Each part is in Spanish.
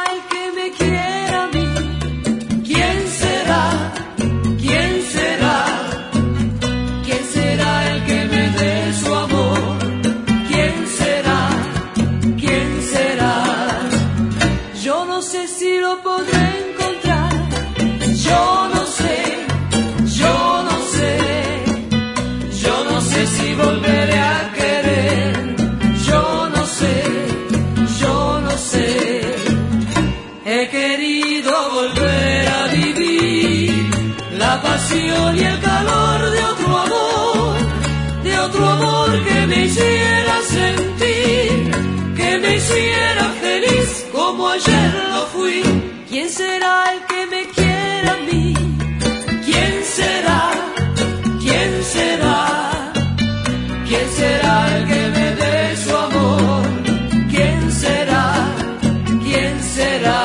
el que me quiera a mí? ¿Quién será? ¿Quién será? ¿Quién será el que me dé su amor? ¿Quién será? ¿Quién será? Yo no sé si lo podré encontrar. Yo no sé, yo no sé. Yo no sé si volveré a querer. Yo no sé, yo no sé. He querido volver a vivir la pasión y el calor de otro amor que me hiciera sentir, que me hiciera feliz como ayer lo fui. ¿Quién será el que me quiera a mí? ¿Quién será? ¿Quién será? ¿Quién será el que me dé su amor? ¿Quién será? ¿Quién será?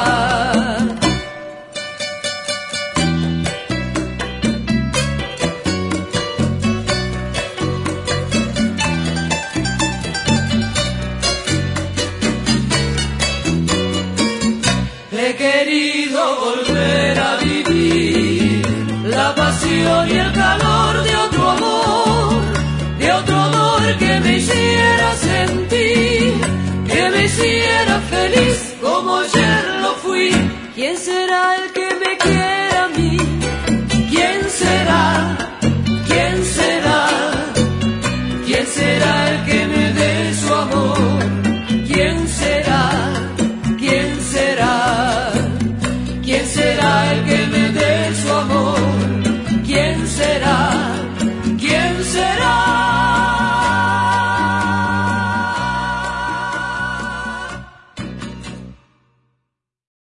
He querido volver a vivir la pasión y el calor de otro amor que me hiciera sentir, que me hiciera feliz como ayer lo fui. ¿Quién será el que me quiera a mí? ¿Quién será? ¿Quién será? ¿Quién será el que me dé su amor? ¿Quién será? ¿Quién será? ¿Quién será el que me dé su amor? ¿Quién será? ¿Quién será?